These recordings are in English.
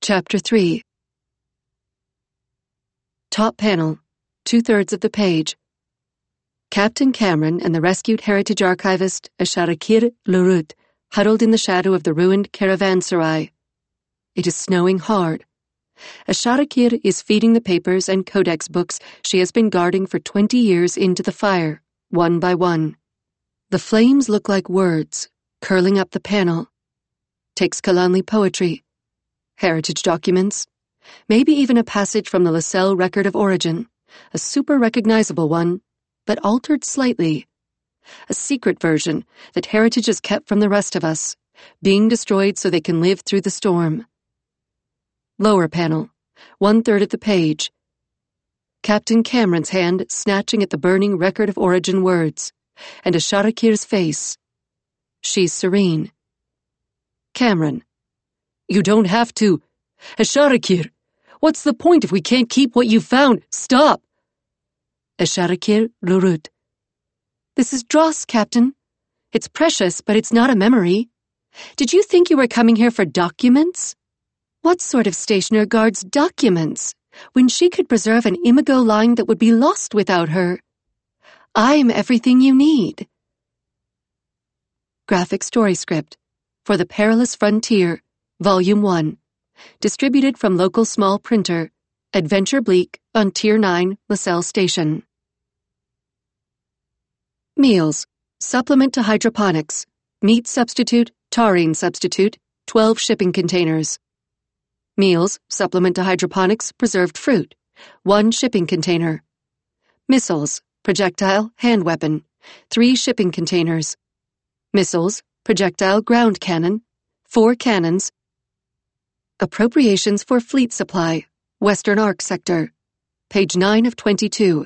Chapter 3. Top panel, 2/3 of the page. Captain Cameron and the rescued heritage archivist Esharakir Lurut huddled in the shadow of the ruined caravanserai. It is snowing hard. Esharakir is feeding the papers and codex books she has been guarding for 20 years into the fire, one by one. The flames look like words, curling up the panel. Takes Kalanli poetry, heritage documents, maybe even a passage from the Lascelles Record of Origin, a super recognizable one, but altered slightly. A secret version that heritage has kept from the rest of us, being destroyed so they can live through the storm. Lower panel, 1/3 of the page. Captain Cameron's hand snatching at the burning Record of Origin words, and Esharakir's face. She's serene. Cameron. You don't have to. Esharakir, what's the point if we can't keep what you found? Stop! Esharakir Lurut. This is dross, Captain. It's precious, but it's not a memory. Did you think you were coming here for documents? What sort of stationer guards documents when she could preserve an Imago line that would be lost without her? I'm everything you need. Graphic story script for The Perilous Frontier, Volume 1. Distributed from local small printer, Adventure Bleak on Tier 9, Lascelles Station. Meals. Supplement to hydroponics. Meat substitute, taurine substitute, 12 shipping containers. Meals. Supplement to hydroponics, preserved fruit, 1 shipping container. Missiles. Projectile, hand weapon, 3 shipping containers. Missiles, projectile, ground cannon, 4 cannons. Appropriations for fleet supply, Western Arc Sector, page 9 of 22.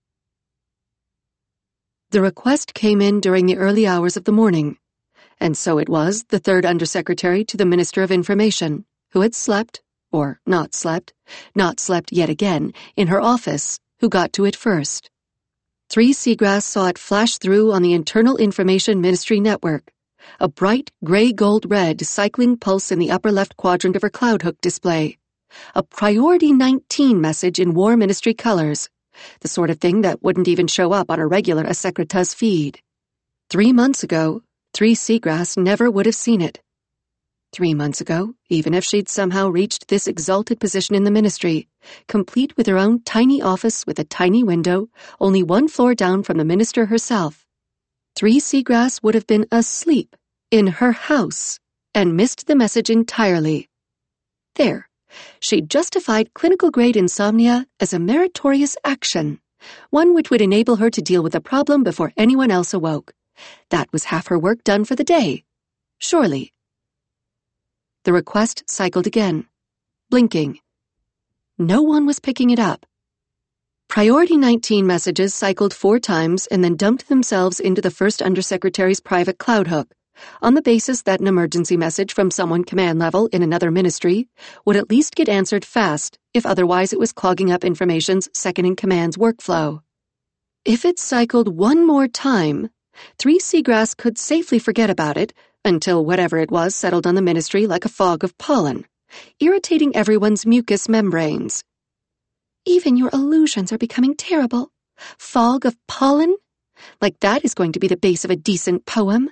The request came in during the early hours of the morning, and so it was the third Undersecretary to the Minister of Information, who had slept, or not slept yet again, in her office, who got to it first. 3 Seagrass saw it flash through on the Internal Information Ministry network, a bright gray-gold-red cycling pulse in the upper left quadrant of her CloudHook display, a Priority 19 message in War Ministry colors, the sort of thing that wouldn't even show up on a regular Secretas feed. 3 months ago, 3 Seagrass never would have seen it. 3 months ago, even if she'd somehow reached this exalted position in the ministry, complete with her own tiny office with a tiny window, only 1 floor down from the minister herself, 3 Seagrass would have been asleep in her house and missed the message entirely. There, she'd justified clinical-grade insomnia as a meritorious action, one which would enable her to deal with the problem before anyone else awoke. That was half her work done for the day. Surely. The request cycled again, blinking. No one was picking it up. Priority 19 messages cycled 4 times and then dumped themselves into the first Undersecretary's private CloudHook, on the basis that an emergency message from someone command level in another ministry would at least get answered fast, if otherwise it was clogging up Information's second-in-command's workflow. If it cycled 1 more time, 3 Seagrass could safely forget about it until whatever it was settled on the ministry like a fog of pollen, irritating everyone's mucous membranes. Even your illusions are becoming terrible. Fog of pollen? Like that is going to be the base of a decent poem.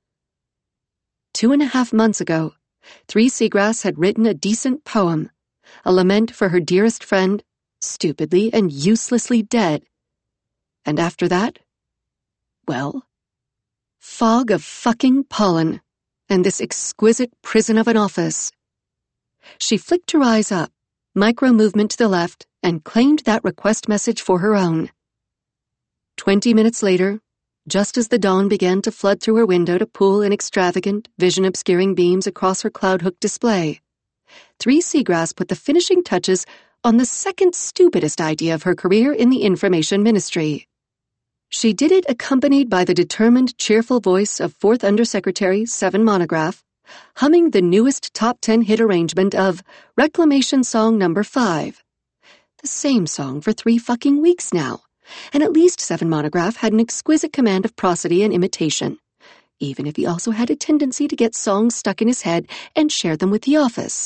2.5 months ago, 3 Seagrass had written a decent poem, a lament for her dearest friend, stupidly and uselessly dead. And after that, well, fog of fucking pollen, and this exquisite prison of an office. She flicked her eyes up, micro-movement to the left, and claimed that request message for her own. 20 minutes later, just as the dawn began to flood through her window to pool in extravagant, vision-obscuring beams across her CloudHook display, 3 Seagrass put the finishing touches on the second stupidest idea of her career in the Information Ministry. She did it accompanied by the determined, cheerful voice of 4th Undersecretary 7 Monograph, humming the newest top 10 hit arrangement of Reclamation Song No. 5. The same song for 3 fucking weeks now, and at least 7 Monograph had an exquisite command of prosody and imitation, even if he also had a tendency to get songs stuck in his head and share them with the office.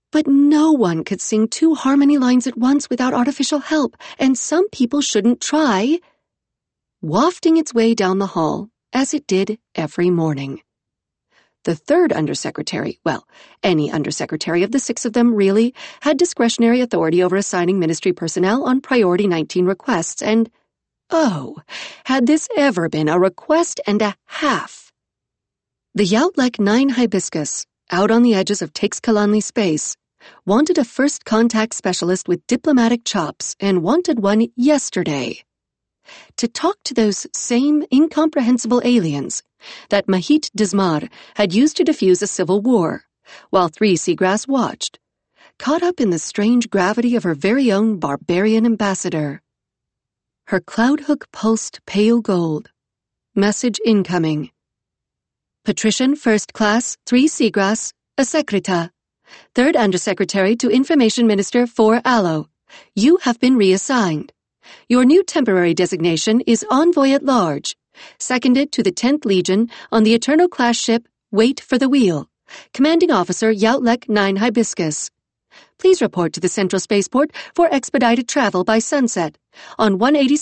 But no one could sing 2 harmony lines at once without artificial help, and some people shouldn't try. Wafting its way down the hall, as it did every morning. The third undersecretary, well, any undersecretary of the 6 of them really, had discretionary authority over assigning ministry personnel on Priority 19 requests, and, oh, had this ever been a request and a half? The Youtlek 9 Hibiscus, out on the edges of Teixeqalanli space, wanted a first contact specialist with diplomatic chops and wanted one yesterday. To talk to those same incomprehensible aliens that Mahit Dismar had used to defuse a civil war, while 3 Seagrass watched, caught up in the strange gravity of her very own barbarian ambassador. Her cloudhook pulsed pale gold. Message incoming. Patrician First Class 3 Seagrass, a secreta. 3rd Undersecretary to Information Minister 4 Aloe. You have been reassigned. Your new temporary designation is Envoy at Large, seconded to the 10th Legion on the Eternal-class ship Wait for the Wheel, Commanding Officer Youtlek 9 Hibiscus. Please report to the Central Spaceport for expedited travel by sunset on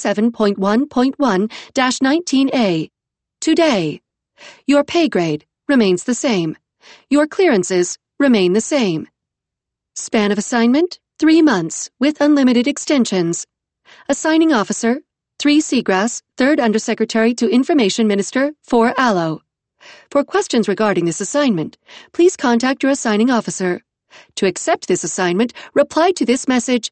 187.1.1-19A. Today. Your pay grade remains the same. Your clearances remain the same. Span of assignment, 3 months, with unlimited extensions. Assigning Officer, 3 Seagrass, 3rd Undersecretary to Information Minister 4 Aloe. For questions regarding this assignment, please contact your assigning officer. To accept this assignment, reply to this message.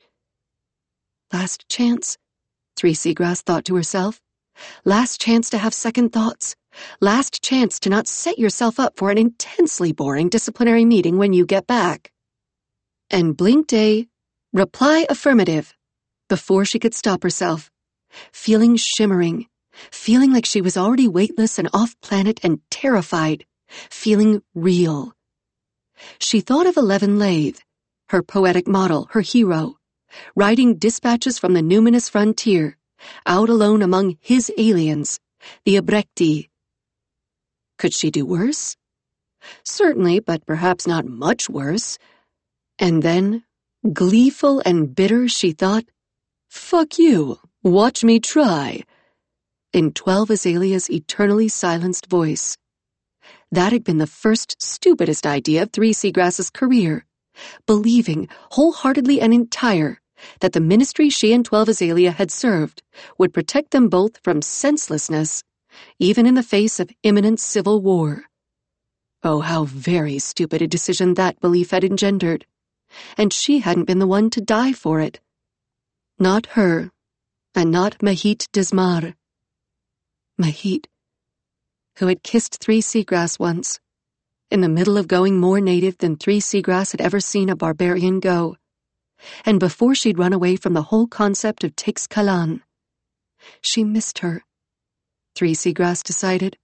Last chance, 3 Seagrass thought to herself. Last chance to have second thoughts. Last chance to not set yourself up for an intensely boring disciplinary meeting when you get back. And blinked a reply affirmative before she could stop herself, feeling shimmering, feeling like she was already weightless and off-planet and terrified, feeling real. She thought of 11 Lathe, her poetic model, her hero, writing dispatches from the numinous frontier, out alone among his aliens, the Abrekti. Could she do worse? Certainly, but perhaps not much worse. And then, gleeful and bitter, she thought, "Fuck you, watch me try," in 12 Azalea's eternally silenced voice. That had been the first stupidest idea of 3 Seagrass's career, believing wholeheartedly and entire that the ministry she and 12 Azalea had served would protect them both from senselessness, even in the face of imminent civil war. Oh, how very stupid a decision that belief had engendered, and she hadn't been the one to die for it. Not her, and not Mahit Dismar. Mahit, who had kissed 3 Seagrass once, in the middle of going more native than 3 Seagrass had ever seen a barbarian go, and before she'd run away from the whole concept of Teixeqalan. She missed her, 3 Seagrass decided.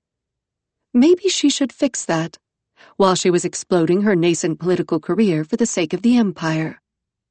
Maybe she should fix that, while she was exploding her nascent political career for the sake of the Empire.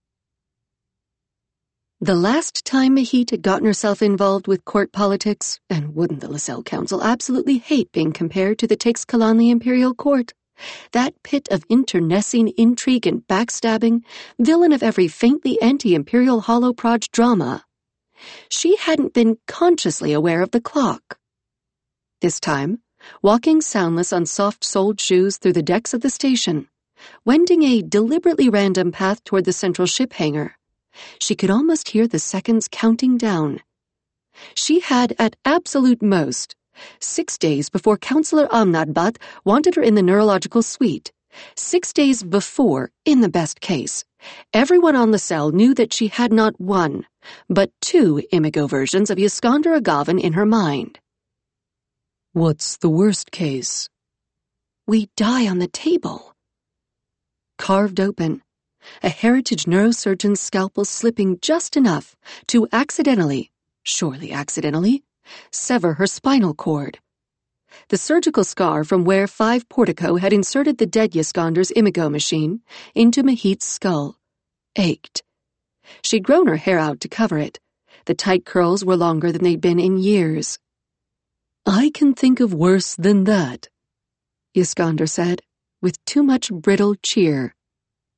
The last time Mahit had gotten herself involved with court politics, and wouldn't the LaSalle Council absolutely hate being compared to the Teixeqalanli Imperial Court, that pit of internecine intrigue and backstabbing, villain of every faintly anti-imperial holoproj drama, she hadn't been consciously aware of the clock. This time, walking soundless on soft-soled shoes through the decks of the station, wending a deliberately random path toward the central ship hangar, she could almost hear the seconds counting down. She had, at absolute most, 6 days before Counselor Amnadbat wanted her in the neurological suite. 6 days before, in the best case, everyone on LaSalle knew that she had not 1, but 2 Imago versions of Yskandar Agavan in her mind. What's the worst case? We die on the table. Carved open, a heritage neurosurgeon's scalpel slipping just enough to accidentally, surely accidentally, sever her spinal cord. The surgical scar from where 5 Portico had inserted the dead Yskandar's Imago machine into Mahit's skull ached. She'd grown her hair out to cover it. The tight curls were longer than they'd been in years. "I can think of worse than that," Yskandar said, with too much brittle cheer.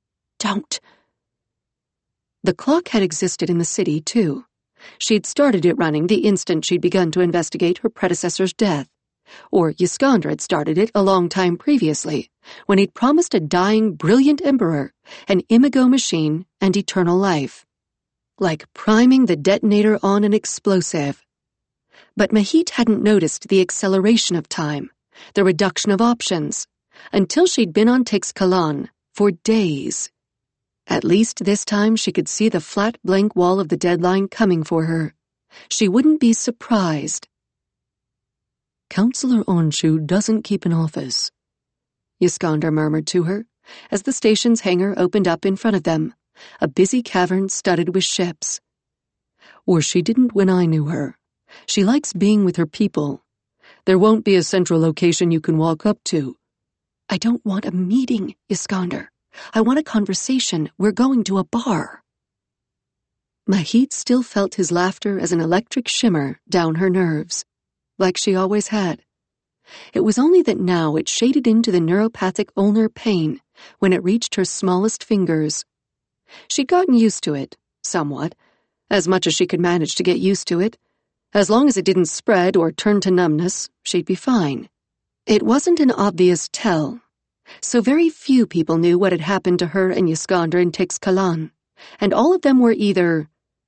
Don't. The clock had existed in the city, too. She'd started it running the instant she'd begun to investigate her predecessor's death. Or Iskander had started it a long time previously, when he'd promised a dying, brilliant emperor an imago machine and eternal life. Like priming the detonator on an explosive. But Mahit hadn't noticed the acceleration of time, the reduction of options, until she'd been on Teixcalan for days. At least this time she could see the flat blank wall of the deadline coming for her. She wouldn't be surprised. Counselor Onshu doesn't keep an office, Iskander murmured to her, as the station's hangar opened up in front of them, a busy cavern studded with ships. Or she didn't when I knew her. She likes being with her people. There won't be a central location you can walk up to. I don't want a meeting, Iskander. I want a conversation. We're going to a bar. Mahit still felt his laughter as an electric shimmer down her nerves, like she always had. It was only that now it shaded into the neuropathic ulnar pain when it reached her smallest fingers. She'd gotten used to it, somewhat, as much as she could manage to get used to it. As long as it didn't spread or turn to numbness, she'd be fine. It wasn't an obvious tell, so very few people knew what had happened to her and Iskander in Teixcalan, and all of them were either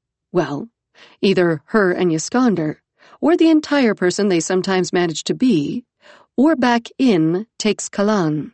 her and Iskander, or the entire person they sometimes managed to be, or back in Teixcalan.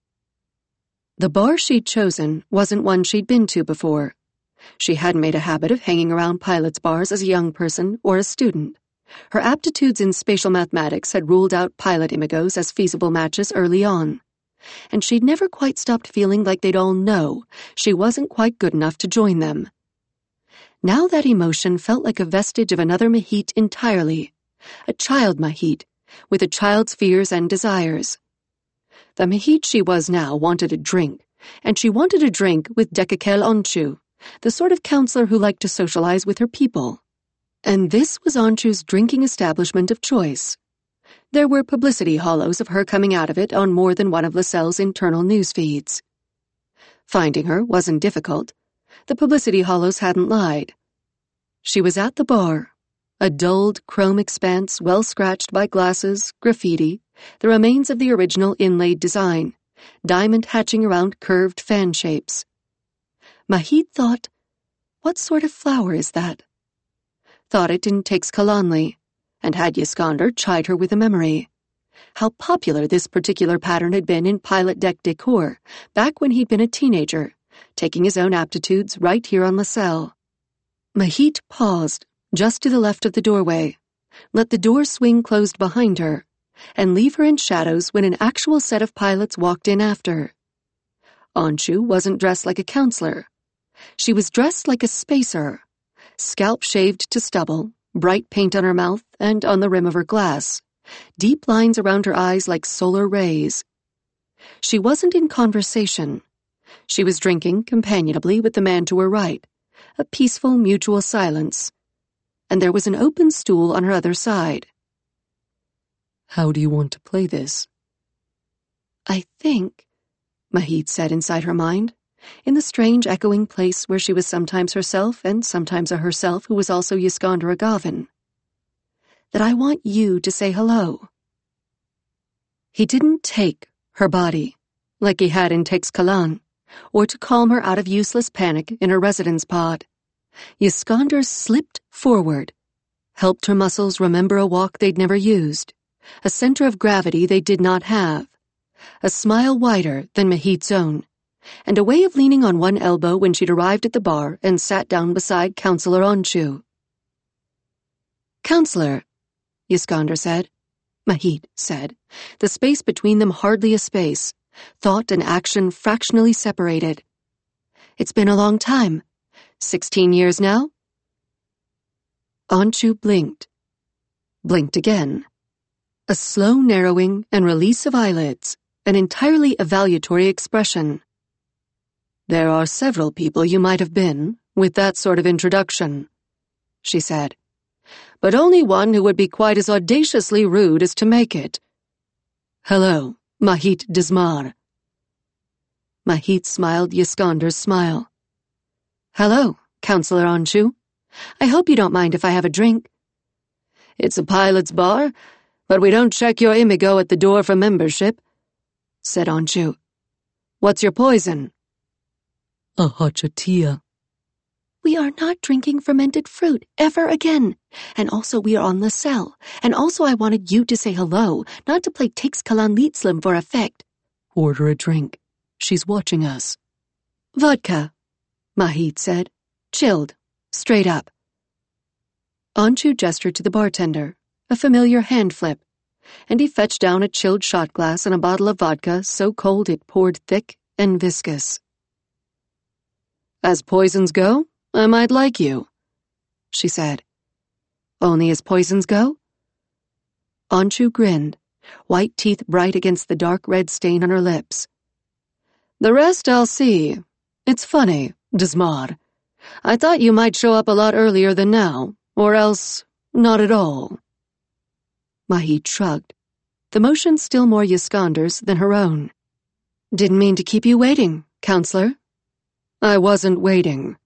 The bar she'd chosen wasn't one she'd been to before. She hadn't made a habit of hanging around pilots' bars as a young person or a student. Her aptitudes in spatial mathematics had ruled out pilot imagos as feasible matches early on, and she'd never quite stopped feeling like they'd all know she wasn't quite good enough to join them. Now that emotion felt like a vestige of another Mahit entirely, a child Mahit, with a child's fears and desires. The Mahit she was now wanted a drink, and she wanted a drink with Dekakel Onshu, the sort of counselor who liked to socialize with her people. And this was Onshu's drinking establishment of choice. There were publicity hollows of her coming out of it on more than one of LaSalle's internal news feeds. Finding her wasn't difficult. The publicity hollows hadn't lied. She was at the bar, a dulled chrome expanse well scratched by glasses, graffiti, the remains of the original inlaid design, diamond hatching around curved fan shapes. Mahit thought, what sort of flower is that? Thought it in Teixcalanli, and had Iskander chide her with a memory. How popular this particular pattern had been in pilot deck decor back when he'd been a teenager, taking his own aptitudes right here on LaSalle. Mahit paused, just to the left of the doorway, let the door swing closed behind her, and leave her in shadows when an actual set of pilots walked in after. Onshu wasn't dressed like a counselor. She was dressed like a spacer, scalp shaved to stubble, bright paint on her mouth and on the rim of her glass, deep lines around her eyes like solar rays. She wasn't in conversation. She was drinking companionably with the man to her right, a peaceful mutual silence, and there was an open stool on her other side. How do you want to play this? I think, Mahit said inside her mind, in the strange echoing place where she was sometimes herself and sometimes a herself who was also Iskander Aghavan, that I want you to say hello. He didn't take her body, like he had in Teixcalan, or to calm her out of useless panic in her residence pod. Iskander slipped forward, helped her muscles remember a walk they'd never used, a center of gravity they did not have, a smile wider than Mahit's own, and a way of leaning on one elbow when she'd arrived at the bar and sat down beside Counselor Onshu. Counselor, Iskander said. Mahit said, the space between them hardly a space, thought and action fractionally separated. It's been a long time. 16 years now? Onshu blinked. Blinked again. A slow narrowing and release of eyelids, an entirely evaluatory expression. There are several people you might have been, with that sort of introduction, she said, but only one who would be quite as audaciously rude as to make it. Hello, Mahit Dismar. Mahit smiled Yaskander's smile. Hello, Counselor Anshu. I hope you don't mind if I have a drink. It's a pilot's bar, but we don't check your imigo at the door for membership, said Anshu. What's your poison? A hachatia. We are not drinking fermented fruit ever again. And also we are on LaSalle. And also I wanted you to say hello, not to play Tix Kalan Litzlim for effect. Order a drink. She's watching us. Vodka, Mahit said. Chilled. Straight up. Anshu gestured to the bartender, a familiar hand flip, and he fetched down a chilled shot glass and a bottle of vodka so cold it poured thick and viscous. As poisons go, I might like you, she said. Only as poisons go? Anshu grinned, white teeth bright against the dark red stain on her lips. The rest I'll see. It's funny, Desmar. I thought you might show up a lot earlier than now, or else not at all. Mahit shrugged, the motion still more Yaskander's than her own. Didn't mean to keep you waiting, Counselor. I wasn't waiting.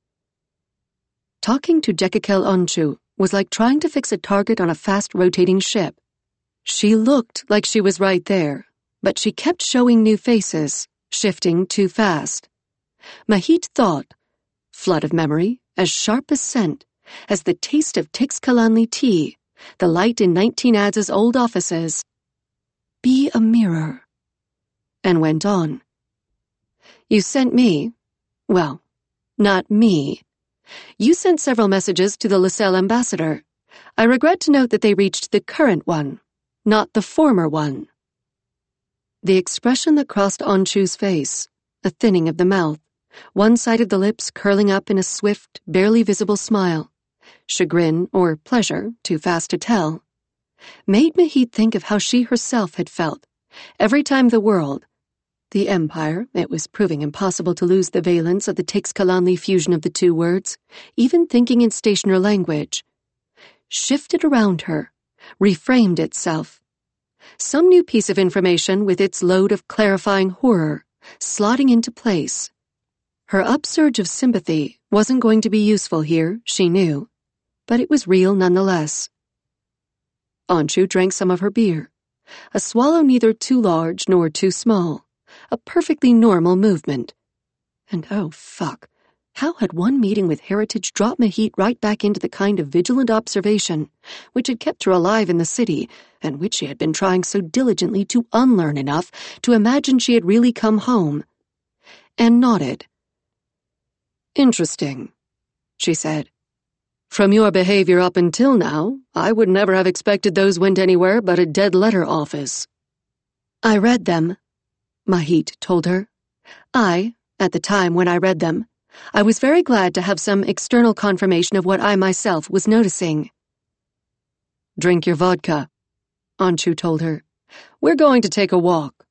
Talking to Jekakel Anshu was like trying to fix a target on a fast-rotating ship. She looked like she was right there, but she kept showing new faces, shifting too fast. Mahit thought, flood of memory, as sharp as scent, as the taste of Tix Kalanli tea, the light in 19 Ads' old offices. Be a mirror. And went on. You sent me, well, not me. You sent several messages to the LaSalle ambassador. I regret to note that they reached the current one, not the former one. The expression that crossed Anshu's face, a thinning of the mouth, one side of the lips curling up in a swift, barely visible smile, chagrin or pleasure, too fast to tell, made Mahit think of how she herself had felt every time the world, the Empire, it was proving impossible to lose the valence of the Tix Kalanli fusion of the two words, even thinking in stationer language, shifted around her, reframed itself. Some new piece of information with its load of clarifying horror, slotting into place. Her upsurge of sympathy wasn't going to be useful here, she knew, but it was real nonetheless. Anshu drank some of her beer, a swallow neither too large nor too small, a perfectly normal movement. And oh, fuck, how had one meeting with Heritage dropped Mahit right back into the kind of vigilant observation which had kept her alive in the city and which she had been trying so diligently to unlearn enough to imagine she had really come home? And nodded. Interesting, she said. From your behavior up until now, I would never have expected those went anywhere but a dead letter office. I read them, Mahit told her. At the time when I read them, I was very glad to have some external confirmation of what I myself was noticing. Drink your vodka, Anshu told her. We're going to take a walk.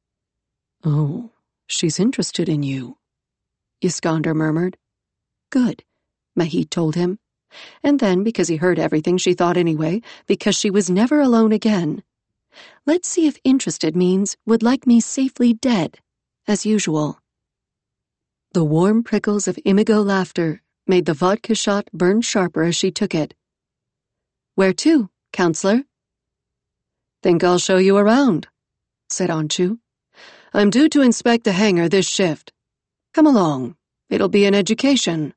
Oh, she's interested in you, Yaskander murmured. Good, Mahit told him. And then, because he heard everything she thought anyway, because she was never alone again. Let's see if interested means would like me safely dead, as usual. The warm prickles of imigo laughter made the vodka shot burn sharper as she took it. Where to, Counselor? Think I'll show you around, said Anshu. I'm due to inspect the hangar this shift. Come along. It'll be an education.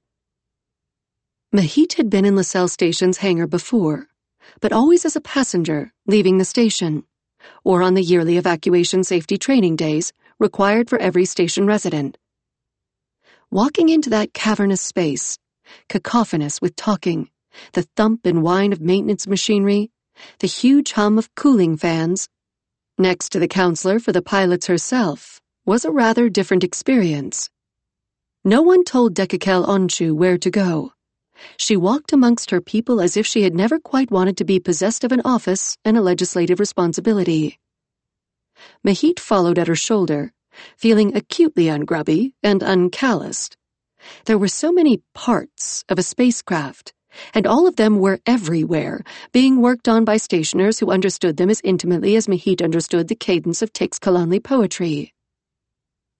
Mahit had been in LaSalle Station's hangar before, but always as a passenger leaving the station, or on the yearly evacuation safety training days required for every station resident. Walking into that cavernous space, cacophonous with talking, the thump and whine of maintenance machinery, the huge hum of cooling fans, next to the counselor for the pilots herself, was a rather different experience. No one told Jekakel Anshu where to go. She walked amongst her people as if she had never quite wanted to be possessed of an office and a legislative responsibility. Mahit followed at her shoulder, feeling acutely ungrubby and uncalloused. There were so many parts of a spacecraft, and all of them were everywhere, being worked on by stationers who understood them as intimately as Mahit understood the cadence of Tix Kalanli poetry.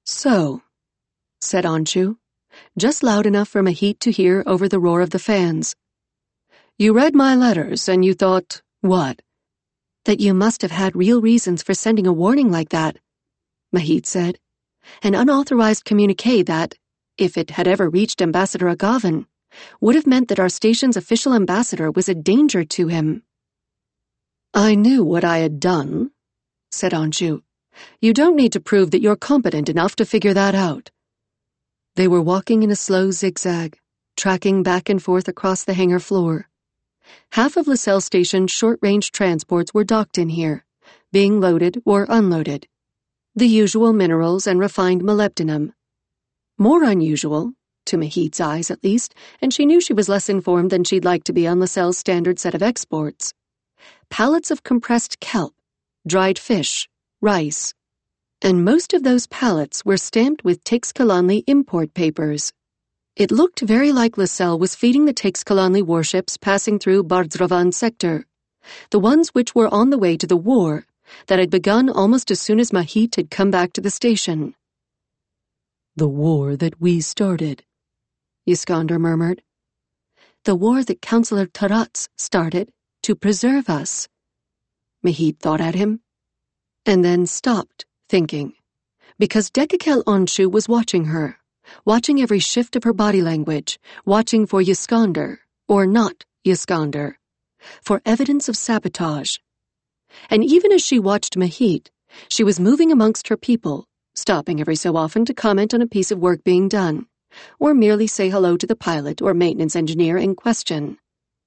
So, said Anshu, just loud enough for Mahit to hear over the roar of the fans. You read my letters and you thought, what? That you must have had real reasons for sending a warning like that, Mahit said. An unauthorized communiqué that, if it had ever reached Ambassador Agavan, would have meant that our station's official ambassador was a danger to him. I knew what I had done, said Anshu. You don't need to prove that you're competent enough to figure that out. They were walking in a slow zigzag, tracking back and forth across the hangar floor. Half of LaSalle Station's short-range transports were docked in here, being loaded or unloaded. The usual minerals and refined molybdenum. More unusual, to Mahit's eyes at least, and she knew she was less informed than she'd like to be on LaSalle's standard set of exports. Pallets of compressed kelp, dried fish, rice. And most of those pallets were stamped with Teixcalonli import papers. It looked very like LaSalle was feeding the Teixcalonli warships passing through Bardzravan sector, the ones which were on the way to the war that had begun almost as soon as Mahit had come back to the station. The war that we started, Yiskander murmured. The war that Councillor Taratz started to preserve us. Mahit thought at him, and then stopped, thinking, because Dekakel Anshu was watching her, watching every shift of her body language, watching for Yiskander, or not Yiskander, for evidence of sabotage. And even as she watched Mahit, she was moving amongst her people, stopping every so often to comment on a piece of work being done, or merely say hello to the pilot or maintenance engineer in question.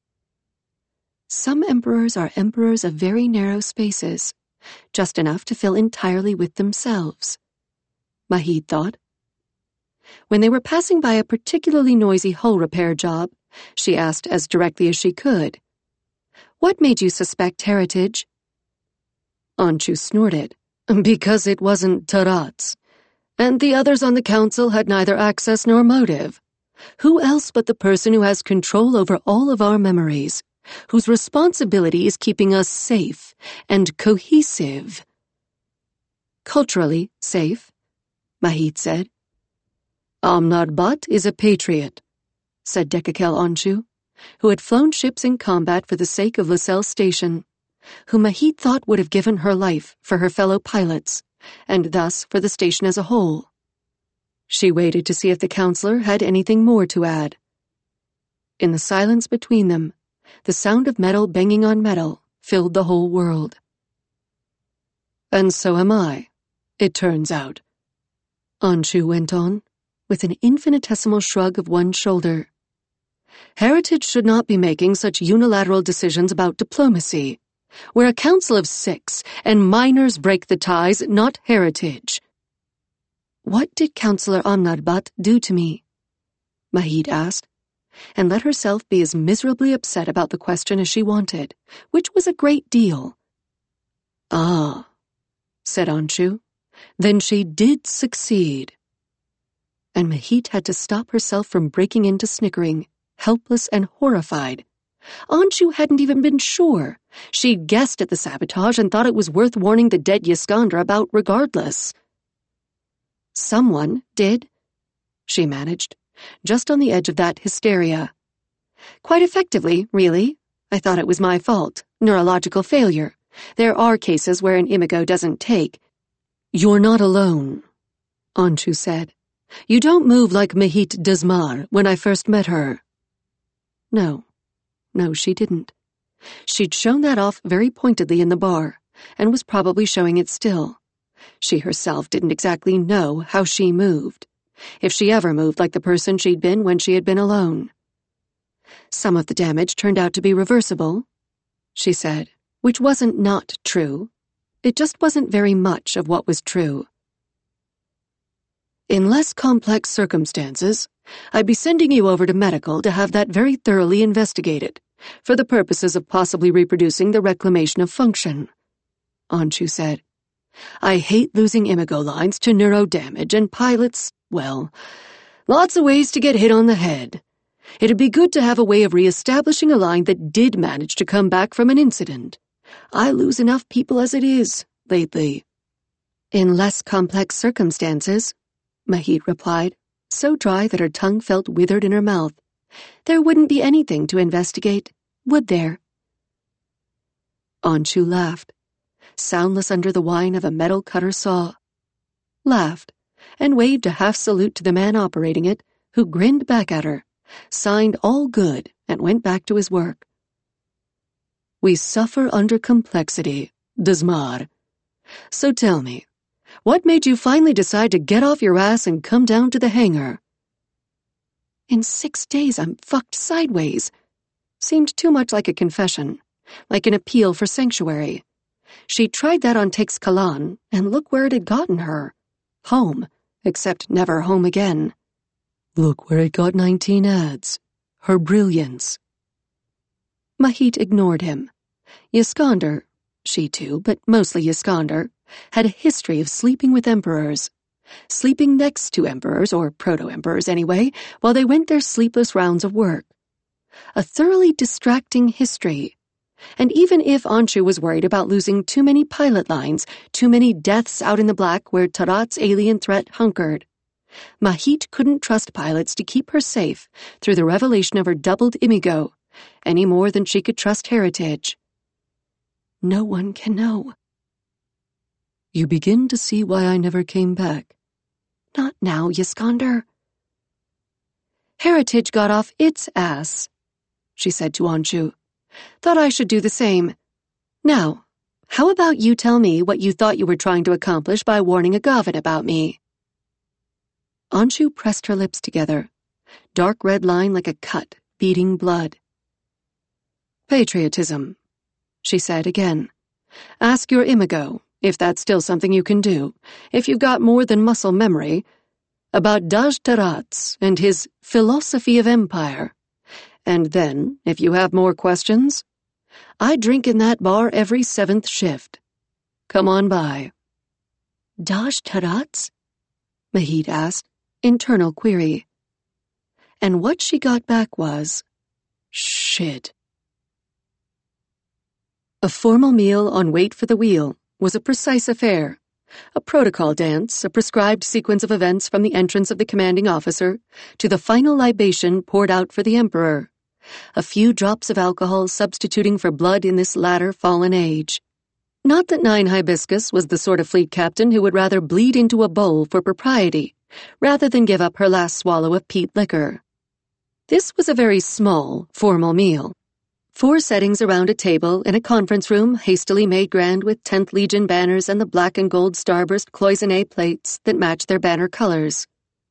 Some emperors are emperors of very narrow spaces, just enough to fill entirely with themselves, Mahit thought. When they were passing by a particularly noisy hull repair job, she asked as directly as she could, What made you suspect Heritage? Anshu snorted, Because it wasn't Taratz, and the others on the council had neither access nor motive. Who else but the person who has control over all of our memories, whose responsibility is keeping us safe and cohesive? Culturally safe, Mahit said. Amnad Butt is a patriot, said Dekakel Anshu, who had flown ships in combat for the sake of LaSalle Station, who Mahit thought would have given her life for her fellow pilots, and thus for the station as a whole. She waited to see if the counselor had anything more to add. In the silence between them, the sound of metal banging on metal filled the whole world. And so am I, it turns out, Anshu went on, with an infinitesimal shrug of one shoulder. Heritage should not be making such unilateral decisions about diplomacy. We're a council of 6, and minors break the ties, not Heritage. What did Councillor Amnad Butt do to me? Mahit asked, and let herself be as miserably upset about the question as she wanted, which was a great deal. Ah, said Anshu, then she did succeed. And Mahit had to stop herself from breaking into snickering, helpless and horrified. Anshu hadn't even been sure. She'd guessed at the sabotage and thought it was worth warning the dead Yiskander about regardless. Someone did, she managed, just on the edge of that hysteria. Quite effectively, really. I thought it was my fault. Neurological failure. There are cases where an imago doesn't take. You're not alone, Anshu said. You don't move like Mahit Desmar when I first met her. No, she didn't. She'd shown that off very pointedly in the bar, and was probably showing it still. She herself didn't exactly know how she moved, if she ever moved like the person she'd been when she had been alone. Some of the damage turned out to be reversible, she said, which wasn't not true. It just wasn't very much of what was true. In less complex circumstances, I'd be sending you over to medical to have that very thoroughly investigated, for the purposes of possibly reproducing the reclamation of function, Anshu said. I hate losing imago lines to neurodamage, and pilots, well, lots of ways to get hit on the head. It'd be good to have a way of re-establishing a line that did manage to come back from an incident. I lose enough people as it is, lately. In less complex circumstances, Mahit replied, so dry that her tongue felt withered in her mouth. There wouldn't be anything to investigate, would there? Anshu laughed, soundless under the whine of a metal cutter saw. Laughed, and waved a half salute to the man operating it, who grinned back at her, signed all good, and went back to his work. We suffer under complexity, Desmar. So tell me, what made you finally decide to get off your ass and come down to the hangar? In 6 days I'm fucked sideways. Seemed too much like a confession, like an appeal for sanctuary. She tried that on Takes Kalan, and look where it had gotten her. Home, except never home again. Look where it got 19 ads. Her brilliance. Mahit ignored him. Iskander, she too, but mostly Iskander, had a history of sleeping with emperors. Sleeping next to emperors, or proto-emperors anyway, while they went their sleepless rounds of work. A thoroughly distracting history. And even if Anshu was worried about losing too many pilot lines, too many deaths out in the black where Tarat's alien threat hunkered, Mahit couldn't trust pilots to keep her safe through the revelation of her doubled Imigo, any more than she could trust Heritage. No one can know. You begin to see why I never came back. Not now, Iskander. Heritage got off its ass, she said to Anshu. Thought I should do the same. Now, how about you tell me what you thought you were trying to accomplish by warning Agavan about me? Anshu pressed her lips together, dark red line like a cut, beating blood. Patriotism, she said again. Ask your Imigo, if that's still something you can do, if you've got more than muscle memory, about Daj Taratz and his philosophy of empire. And then, if you have more questions, I drink in that bar every 7th shift. Come on by. Daj Taratz? Mahit asked, internal query. And what she got back was, shit. A formal meal on Wait for the Wheel was a precise affair, a protocol dance, a prescribed sequence of events from the entrance of the commanding officer to the final libation poured out for the Emperor, a few drops of alcohol substituting for blood in this latter fallen age. Not that 9 Hibiscus was the sort of fleet captain who would rather bleed into a bowl for propriety, rather than give up her last swallow of peat liquor. This was a very small, formal meal. 4 settings around a table in a conference room hastily made grand with 10th Legion banners and the black and gold starburst cloisonné plates that matched their banner colors.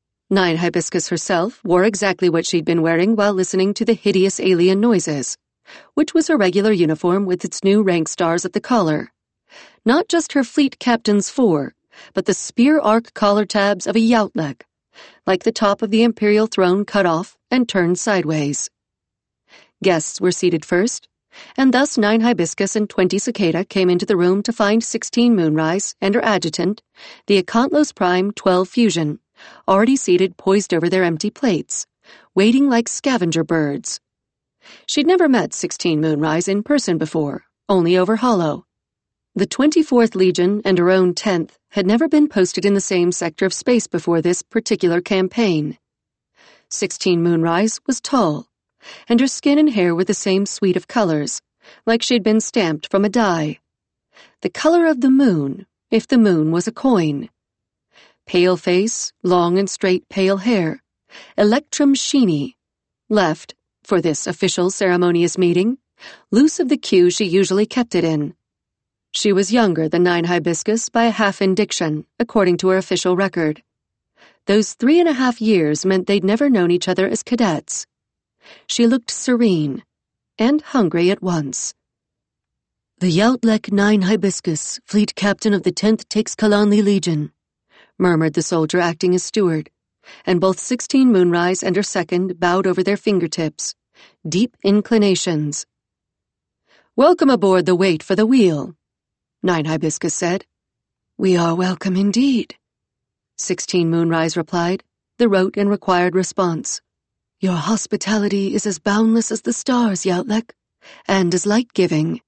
9 Hibiscus herself wore exactly what she'd been wearing while listening to the hideous alien noises, which was her regular uniform with its new rank stars at the collar. Not just her fleet captain's 4, but the spear arc collar tabs of a Yautleg, like the top of the imperial throne cut off and turned sideways. Guests were seated first, and thus 9 Hibiscus and 20 Cicada came into the room to find 16 Moonrise and her adjutant, the Acontlos Prime 12 Fusion, already seated poised over their empty plates, waiting like scavenger birds. She'd never met 16 Moonrise in person before, only over holo. The 24th Legion and her own 10th had never been posted in the same sector of space before this particular campaign. 16 Moonrise was tall, and her skin and hair were the same suite of colors, like she'd been stamped from a die. The color of the moon, if the moon was a coin. Pale face, long and straight pale hair, electrum sheeny, left, for this official ceremonious meeting, loose of the queue she usually kept it in. She was younger than 9 Hibiscus by a half indiction, according to her official record. Those 3.5 years meant they'd never known each other as cadets. She looked serene, and hungry at once. The Yautleg 9 Hibiscus, fleet captain of the 10th Takes Kalanli Legion, murmured the soldier acting as steward, and both 16 Moonrise and her second bowed over their fingertips, deep inclinations. Welcome aboard the Wait for the Wheel, 9 Hibiscus said. We are welcome indeed, 16 Moonrise replied, the rote and required response. Your hospitality is as boundless as the stars, Yautleg, and as light-giving.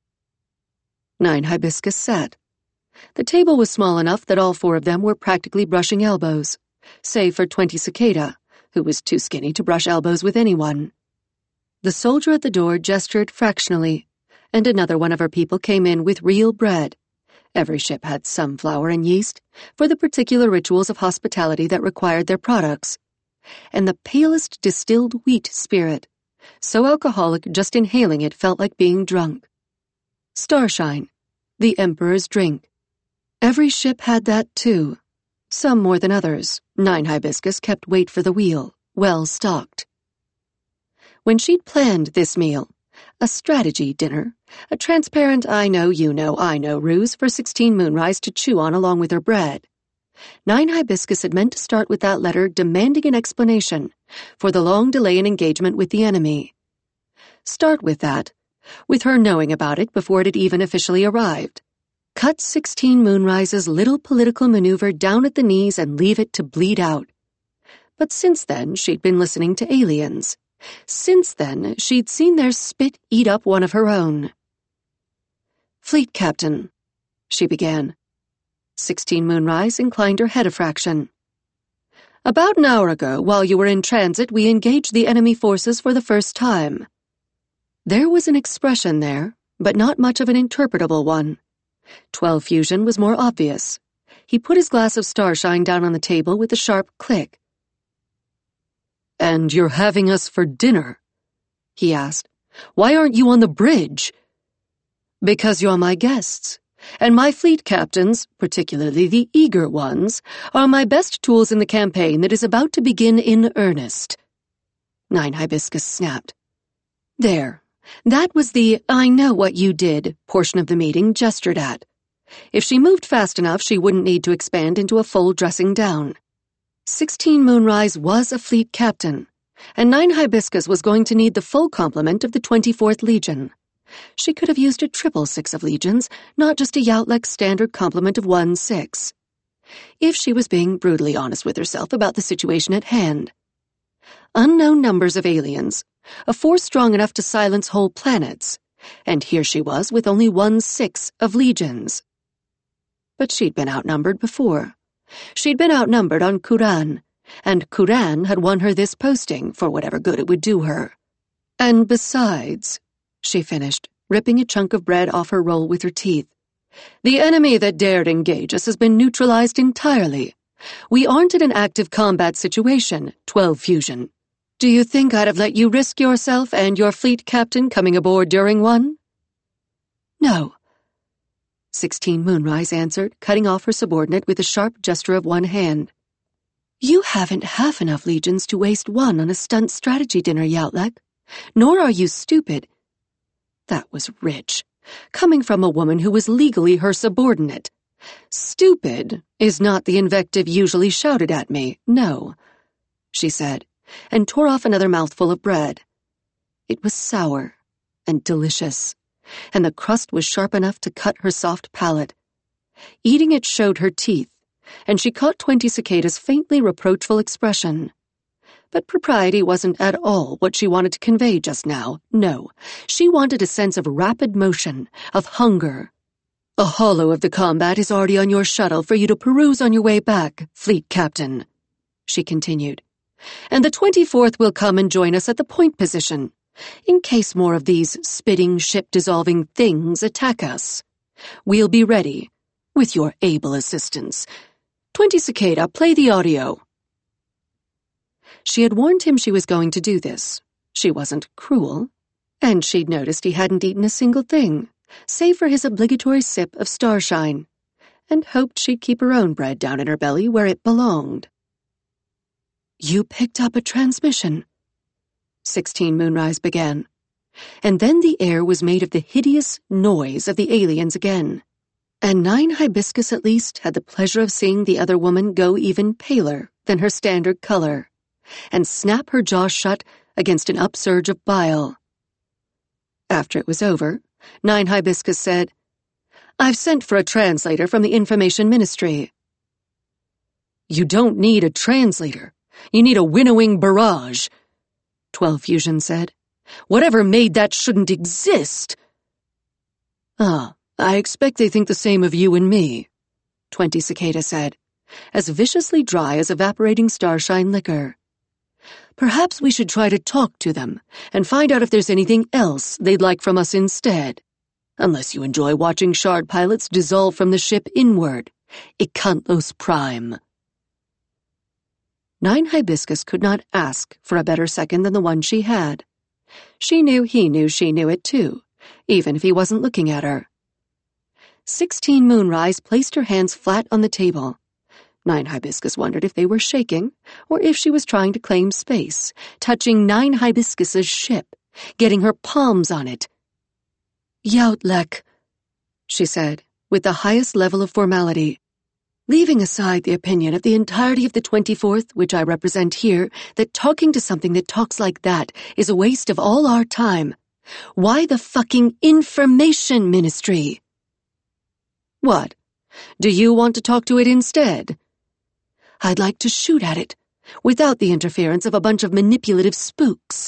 9 Hibiscus sat. The table was small enough that all 4 of them were practically brushing elbows, save for 20 Cicada, who was too skinny to brush elbows with anyone. The soldier at the door gestured fractionally, and another one of her people came in with real bread. Every ship had some flour and yeast for the particular rituals of hospitality that required their products, and the palest distilled wheat spirit, so alcoholic just inhaling it felt like being drunk. Starshine, the Emperor's drink. Every ship had that too. Some more than others. 9 Hibiscus kept wait for the wheel, well stocked. When she'd planned this meal, a strategy dinner, a transparent I know, you know, I know ruse for 16 Moonrise to chew on along with her bread, 9 Hibiscus had meant to start with that letter demanding an explanation for the long delay in engagement with the enemy. Start with that, with her knowing about it before it had even officially arrived. Cut 16 Moonrise's little political maneuver down at the knees and leave it to bleed out. But since then, she'd been listening to aliens. Since then, she'd seen their spit eat up one of her own. "Fleet Captain," she began. 16 Moonrise inclined her head a fraction. "About an hour ago, while you were in transit, we engaged the enemy forces for the first time." There was an expression there, but not much of an interpretable one. 12 Fusion was more obvious. He put his glass of Starshine down on the table with a sharp click. "And you're having us for dinner?" he asked. "Why aren't you on the bridge?" "Because you're my guests, and my fleet captains, particularly the eager ones, are my best tools in the campaign that is about to begin in earnest." 9 Hibiscus snapped. There. That was the "I know what you did" portion of the meeting gestured at. If she moved fast enough, she wouldn't need to expand into a full dressing down. 16 Moonrise was a fleet captain, and 9 Hibiscus was going to need the full complement of the 24th Legion. She could have used a 666 of legions, not just a Yautlex standard complement of 1-6. If she was being brutally honest with herself about the situation at hand. Unknown numbers of aliens, a force strong enough to silence whole planets, and here she was with only 1-6 of legions. But she'd been outnumbered before. She'd been outnumbered on Kuran, and Kuran had won her this posting for whatever good it would do her. "And besides," she finished, ripping a chunk of bread off her roll with her teeth, "the enemy that dared engage us has been neutralized entirely. We aren't in an active combat situation, 12 Fusion. Do you think I'd have let you risk yourself and your fleet captain coming aboard during one?" "No," 16 Moonrise answered, cutting off her subordinate with a sharp gesture of one hand. "You haven't half enough legions to waste one on a stunt strategy dinner, Yautlex. Nor are you stupid." That was rich, coming from a woman who was legally her subordinate. "Stupid is not the invective usually shouted at me, no," she said, and tore off another mouthful of bread. It was sour and delicious, and the crust was sharp enough to cut her soft palate. Eating it showed her teeth, and she caught 20 Cicada's faintly reproachful expression. But propriety wasn't at all what she wanted to convey just now. No, she wanted a sense of rapid motion, of hunger. "A hollow of the combat is already on your shuttle for you to peruse on your way back, Fleet Captain," she continued. "And the 24th will come and join us at the point position, in case more of these spitting, ship-dissolving things attack us. We'll be ready, with your able assistance. 20 Cicada, play the audio." She had warned him she was going to do this. She wasn't cruel, and she'd noticed he hadn't eaten a single thing, save for his obligatory sip of Starshine, and hoped she'd keep her own bread down in her belly where it belonged. "You picked up a transmission," 16 Moonrise began, and then the air was made of the hideous noise of the aliens again, and 9 Hibiscus at least had the pleasure of seeing the other woman go even paler than her standard color, and snap her jaw shut against an upsurge of bile. After it was over, 9 Hibiscus said, "I've sent for a translator from the Information Ministry." "You don't need a translator. You need a winnowing barrage," 12 Fusion said. "Whatever made that shouldn't exist." "Ah, I expect they think the same of you and me," 20 Cicada said. as viciously dry as evaporating starshine liquor. Perhaps we should try to talk to them and find out if there's anything else they'd like from us instead. Unless you enjoy watching shard pilots dissolve from the ship inward. Ikanthos Prime. Nine Hibiscus could not ask for a better second than the one she had. She knew he knew she knew it too, even if he wasn't looking at her. 16 Moonrise placed her hands flat on the table. Nine Hibiscus wondered if they were shaking, or if she was trying to claim space, touching Nine Hibiscus's ship, getting her palms on it. Yautlek, she said, with the highest level of formality. Leaving aside the opinion of the entirety of the 24th, which I represent here, that talking to something that talks like that is a waste of all our time. Why the fucking information ministry? What? Do you want to talk to it instead? I'd like to shoot at it, without the interference of a bunch of manipulative spooks.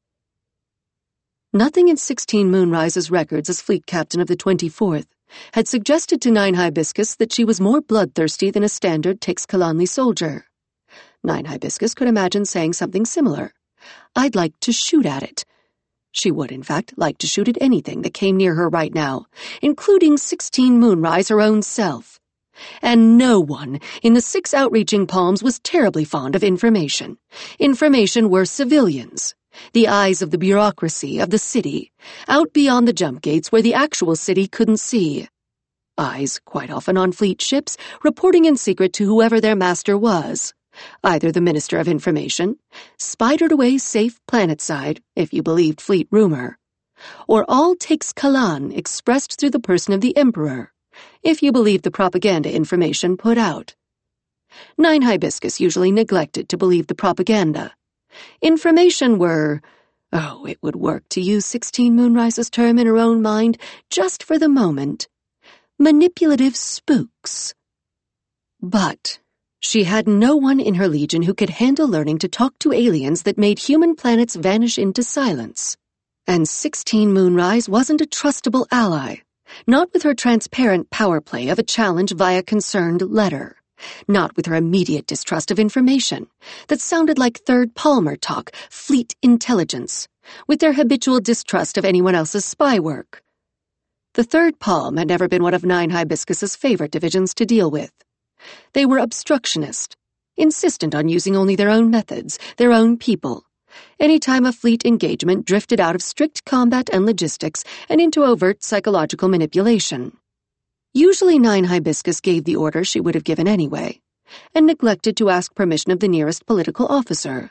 Nothing in 16 Moonrise's records as fleet captain of the 24th had suggested to Nine Hibiscus that she was more bloodthirsty than a standard Tixkalanli soldier. Nine Hibiscus could imagine saying something similar. I'd like to shoot at it. She would, in fact, like to shoot at anything that came near her right now, including 16 Moonrise, her own self. And no one in the 6 outreaching palms was terribly fond of information. Information were civilians. The eyes of the bureaucracy of the city, out beyond the jump gates where the actual city couldn't see. Eyes, quite often on fleet ships, reporting in secret to whoever their master was. Either the Minister of Information, spidered away safe planetside, if you believed fleet rumor, or all Tixkalan expressed through the person of the Emperor, if you believed the propaganda information put out. Nine Hibiscus usually neglected to believe the propaganda. Information were, it would work to use 16 Moonrise's term in her own mind just for the moment, manipulative spooks. But she had no one in her legion who could handle learning to talk to aliens that made human planets vanish into silence. And 16 Moonrise wasn't a trustable ally, not with her transparent power play of a challenge via concerned letter. Not with her immediate distrust of information that sounded like Third Palmer talk, fleet intelligence, with their habitual distrust of anyone else's spy work. The Third Palm had never been one of Nine Hibiscus's favorite divisions to deal with. They were obstructionist, insistent on using only their own methods, their own people. Any time a fleet engagement drifted out of strict combat and logistics and into overt psychological manipulation. Usually Nine Hibiscus gave the order she would have given anyway, and neglected to ask permission of the nearest political officer.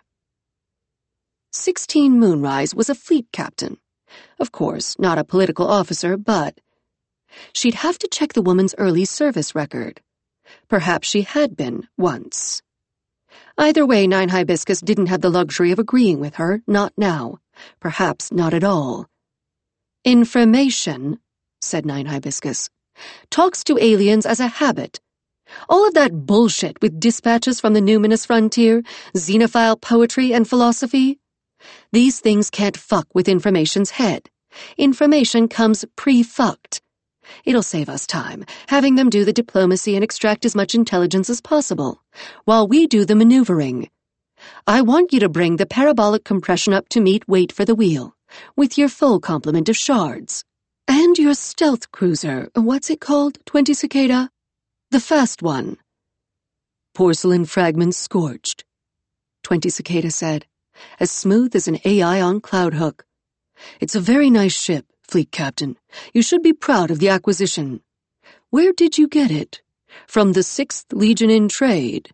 16 Moonrise was a fleet captain. Of course, not a political officer, but she'd have to check the woman's early service record. Perhaps she had been once. Either way, Nine Hibiscus didn't have the luxury of agreeing with her, not now. Perhaps not at all. Information, said Nine Hibiscus, talks to aliens as a habit. All of that bullshit with dispatches from the numinous frontier, xenophile poetry and philosophy. These things can't fuck with information's head. Information comes pre-fucked. It'll save us time, having them do the diplomacy and extract as much intelligence as possible, while we do the maneuvering. I want you to bring the parabolic compression up to meet weight for the wheel, with your full complement of shards. And your stealth cruiser, what's it called, 20 Cicada? The fast one. Porcelain fragments scorched, 20 Cicada said, as smooth as an AI on Cloudhook. It's a very nice ship, fleet captain. You should be proud of the acquisition. Where did you get it? From the 6th Legion in trade.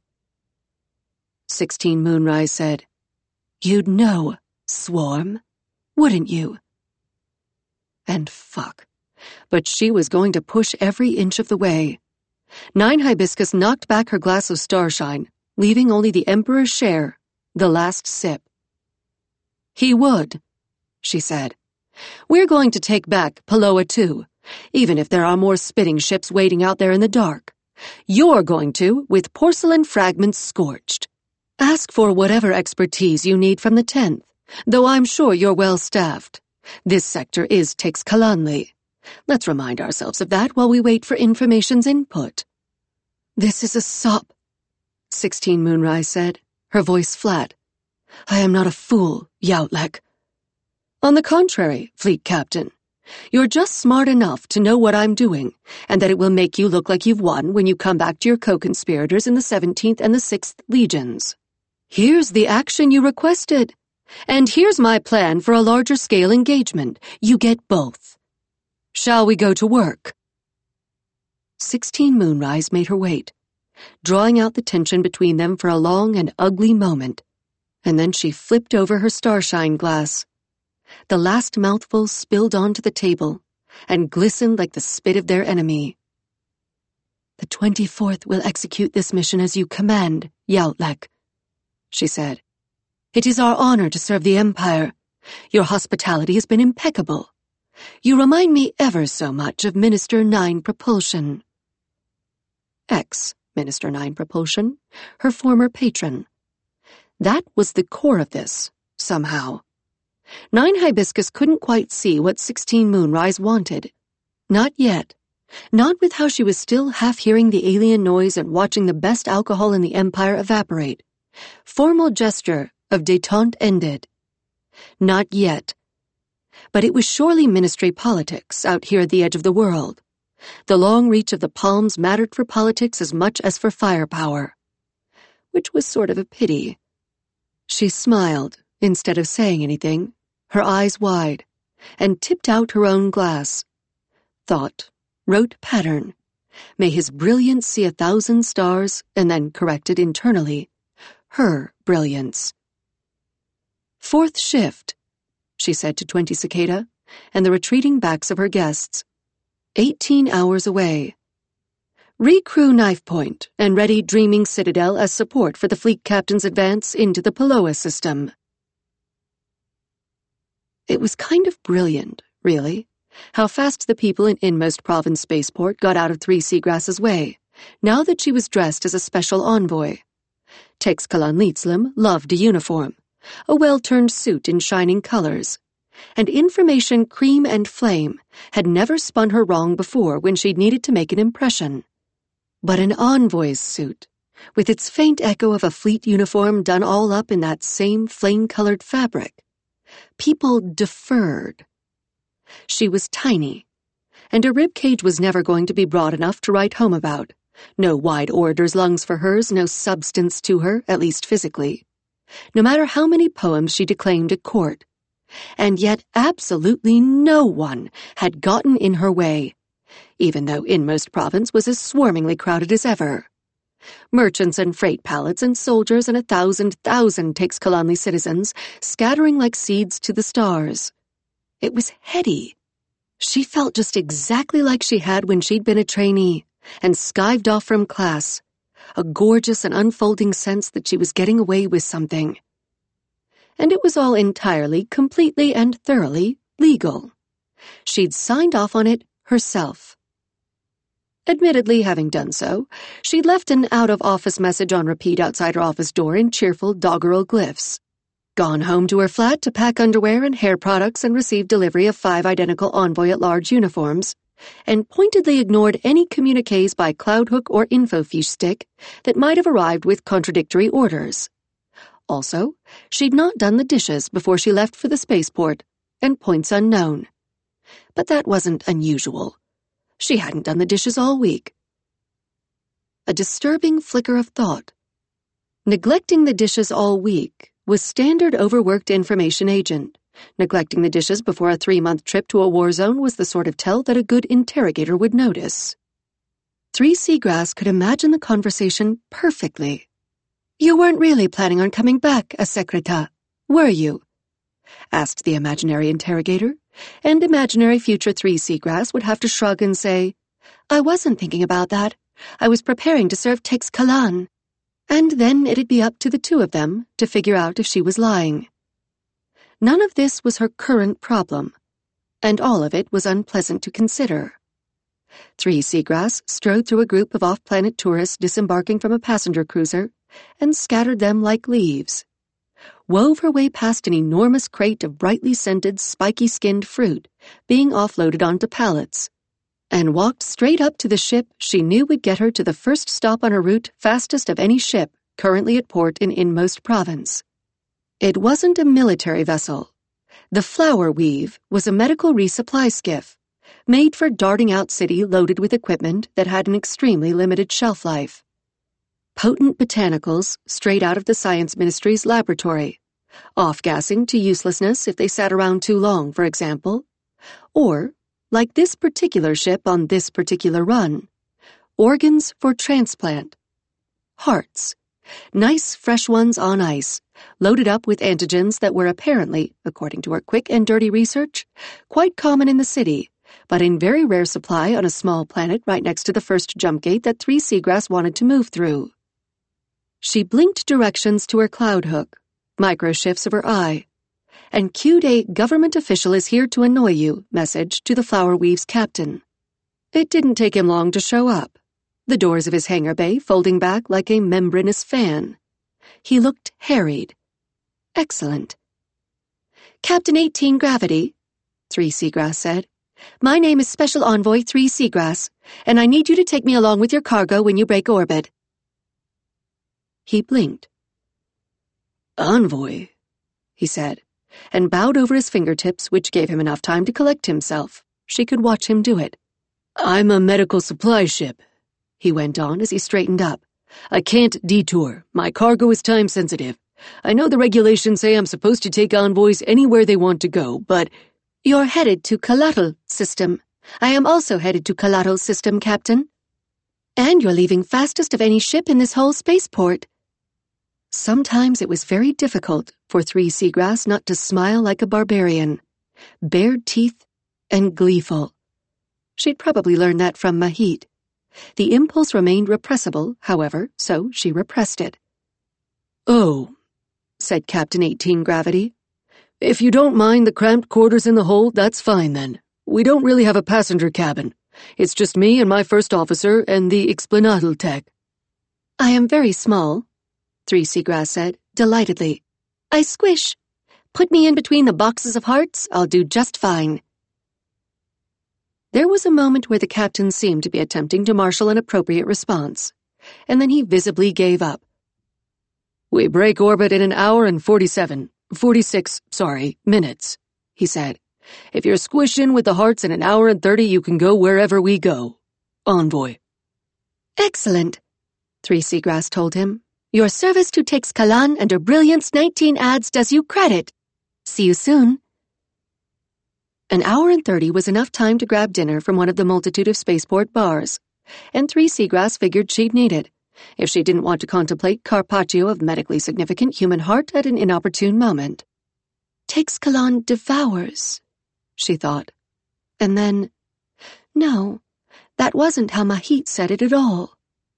16 Moonrise said, You'd know, Swarm, wouldn't you? And fuck. But she was going to push every inch of the way. Nine Hibiscus knocked back her glass of starshine, leaving only the Emperor's share, the last sip. He would, she said. We're going to take back Paloa too, even if there are more spitting ships waiting out there in the dark. You're going to, with porcelain fragments scorched. Ask for whatever expertise you need from the 10th, though I'm sure you're well-staffed. This sector is Tixkalanli. Let's remind ourselves of that while we wait for information's input. This is a SOP, 16 Moonrise said, her voice flat. I am not a fool, Youtlek. On the contrary, Fleet Captain. You're just smart enough to know what I'm doing, and that it will make you look like you've won when you come back to your co-conspirators in the 17th and the 6th Legions. Here's the action you requested. And here's my plan for a larger-scale engagement. You get both. Shall we go to work? 16 Moonrise made her wait, drawing out the tension between them for a long and ugly moment, and then she flipped over her starshine glass. The last mouthful spilled onto the table and glistened like the spit of their enemy. The 24th will execute this mission as you command, Youtlek, she said. It is our honor to serve the Empire. Your hospitality has been impeccable. You remind me ever so much of Minister 9 Propulsion. Ex-Minister 9 Propulsion, her former patron. That was the core of this, somehow. 9 Hibiscus couldn't quite see what 16 Moonrise wanted. Not yet. Not with how she was still half hearing the alien noise and watching the best alcohol in the Empire evaporate. Formal gesture of détente ended. Not yet. But it was surely ministry politics out here at the edge of the world. The long reach of the palms mattered for politics as much as for firepower. Which was sort of a pity. She smiled, instead of saying anything, her eyes wide, and tipped out her own glass. Thought, wrote pattern. May his brilliance see 1,000 stars, and then corrected internally. Her brilliance. Fourth shift, she said to 20 Cicada, and the retreating backs of her guests. 18 hours away. Recrew Knife Point and ready Dreaming Citadel as support for the fleet captain's advance into the Paloa system. It was kind of brilliant, really, how fast the people in Inmost Province Spaceport got out of 3 Seagrass's way, now that she was dressed as a special envoy. Texkalan Litzlim loved a uniform, a well-turned suit in shining colors, and information cream and flame had never spun her wrong before when she'd needed to make an impression. But an envoy's suit, with its faint echo of a fleet uniform done all up in that same flame-colored fabric, people deferred. She was tiny, and her ribcage was never going to be broad enough to write home about. No wide orator's lungs for hers, no substance to her, at least physically. No matter how many poems she declaimed at court. And yet absolutely no one had gotten in her way, even though Inmost Province was as swarmingly crowded as ever. Merchants and freight pallets and soldiers and 1,000 Texkalanli citizens scattering like seeds to the stars. It was heady. She felt just exactly like she had when she'd been a trainee and skived off from class, a gorgeous and unfolding sense that she was getting away with something. And it was all entirely, completely, and thoroughly legal. She'd signed off on it herself. Admittedly, having done so, she'd left an out-of-office message on repeat outside her office door in cheerful doggerel glyphs, gone home to her flat to pack underwear and hair products and receive delivery of 5 identical envoy-at-large uniforms, and pointedly ignored any communiques by Cloudhook or Infofiche stick that might have arrived with contradictory orders. Also, she'd not done the dishes before she left for the spaceport, and points unknown. But that wasn't unusual. She hadn't done the dishes all week. A disturbing flicker of thought. Neglecting the dishes all week was standard overworked information agent. Neglecting the dishes before a 3-month trip to a war zone was the sort of tell that a good interrogator would notice. 3 Seagrass could imagine the conversation perfectly. You weren't really planning on coming back, Secreta, were you? Asked the imaginary interrogator, and imaginary future 3 Seagrass would have to shrug and say, I wasn't thinking about that. I was preparing to serve Texkalan. And then it'd be up to the 2 of them to figure out if she was lying. None of this was her current problem, and all of it was unpleasant to consider. 3 Seagrass strode through a group of off-planet tourists disembarking from a passenger cruiser and scattered them like leaves, wove her way past an enormous crate of brightly scented, spiky-skinned fruit being offloaded onto pallets, and walked straight up to the ship she knew would get her to the first stop on her route fastest of any ship currently at port in Inmost Province. It wasn't a military vessel. The Flower Weave was a medical resupply skiff, made for darting out city loaded with equipment that had an extremely limited shelf life. Potent botanicals straight out of the Science Ministry's laboratory, off-gassing to uselessness if they sat around too long, for example. Or, like this particular ship on this particular run, organs for transplant. Hearts. Nice, fresh ones on ice, loaded up with antigens that were apparently, according to her quick and dirty research, quite common in the city, but in very rare supply on a small planet right next to the first jump gate that 3 Seagrass wanted to move through. She blinked directions to her cloud hook, micro-shifts of her eye, and cued a "government official is here to annoy you" message to the Flower Weave's captain. It didn't take him long to show up, the doors of his hangar bay folding back like a membranous fan. He looked harried. Excellent. "Captain 18 Gravity," 3 Seagrass said. "My name is Special Envoy 3 Seagrass, and I need you to take me along with your cargo when you break orbit." He blinked. "Envoy," he said, and bowed over his fingertips, which gave him enough time to collect himself. She could watch him do it. "I'm a medical supply ship," he went on as he straightened up. "I can't detour. My cargo is time-sensitive. I know the regulations say I'm supposed to take envoys anywhere they want to go, but—" "You're headed to Collateral System. I am also headed to Collateral System, Captain. And you're leaving fastest of any ship in this whole spaceport." Sometimes it was very difficult for 3 Seagrass not to smile like a barbarian, bared teeth and gleeful. She'd probably learned that from Mahit. The impulse remained repressible, however, so she repressed it. "Oh," said Captain 18 Gravity. "If you don't mind the cramped quarters in the hold, that's fine then. We don't really have a passenger cabin. It's just me and my first officer and the explanatl tech." "I am very small," 3 Seagrass said, delightedly. "I squish. Put me in between the boxes of hearts, I'll do just fine." There was a moment where the captain seemed to be attempting to marshal an appropriate response, and then he visibly gave up. "We break orbit in an hour and 46 minutes, he said. "If you're squished in with the hearts in an hour and 30, you can go wherever we go. Envoy." "Excellent," 3 Seagrass told him. "Your service to Teixcalan and her brilliance 19 adds does you credit. See you soon." An hour and 30 was enough time to grab dinner from one of the multitude of spaceport bars, and 3 Seagrass figured she'd need it, if she didn't want to contemplate carpaccio of medically significant human heart at an inopportune moment. "Teixcalan devours," she thought. And then, no, that wasn't how Mahit said it at all.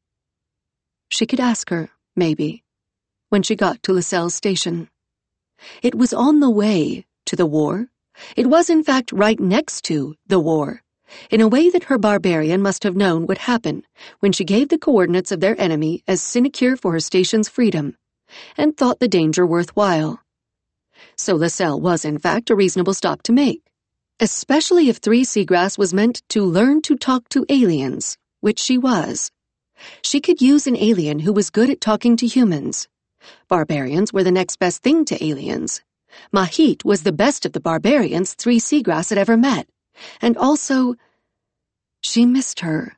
She could ask her, maybe, when she got to Lascelles Station. It was on the way to the war. It was, in fact, right next to the war, in a way that her barbarian must have known would happen when she gave the coordinates of their enemy as sinecure for her station's freedom, and thought the danger worthwhile. So Lascelles was, in fact, a reasonable stop to make, especially if 3 Seagrass was meant to learn to talk to aliens, which she was. She could use an alien who was good at talking to humans. Barbarians were the next best thing to aliens. Mahit was the best of the barbarians 3 Seagrass had ever met, and also, she missed her.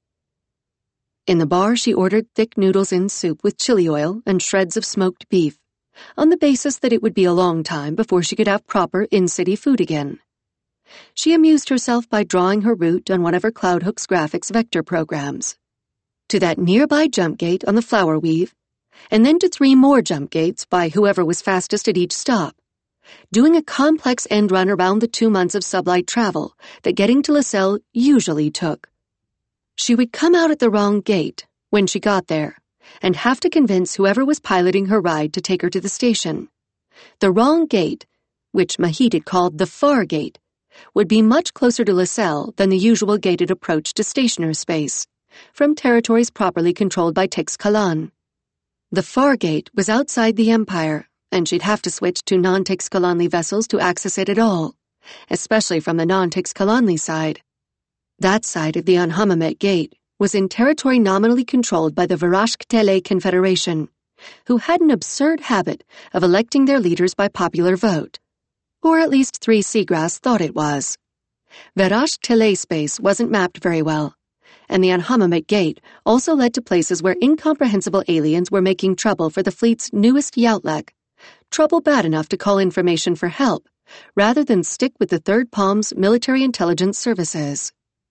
In the bar, she ordered thick noodles in soup with chili oil and shreds of smoked beef, on the basis that it would be a long time before she could have proper in-city food again. She amused herself by drawing her route on one of her Cloudhook's graphics vector programs. To that nearby jump gate on the Flower Weave, and then to 3 more jump gates by whoever was fastest at each stop, doing a complex end run around the 2 months of sublight travel that getting to Lascelles usually took. She would come out at the wrong gate when she got there, and have to convince whoever was piloting her ride to take her to the station. The wrong gate, which Mahit had called the Far Gate, would be much closer to Lascelles than the usual gated approach to stationer space, from territories properly controlled by Teixcalan. The Far Gate was outside the Empire, and she'd have to switch to non-Teixcalanli vessels to access it at all, especially from the non-Teixcalanli side. That side of the Anhamamet Gate was in territory nominally controlled by the Varashk Tele Confederation, who had an absurd habit of electing their leaders by popular vote. Or at least 3 Seagrass thought it was. Verash telespace wasn't mapped very well, and the Anhamamit Gate also led to places where incomprehensible aliens were making trouble for the fleet's newest Yautlek, trouble bad enough to call information for help, rather than stick with the Third Palm's military intelligence services.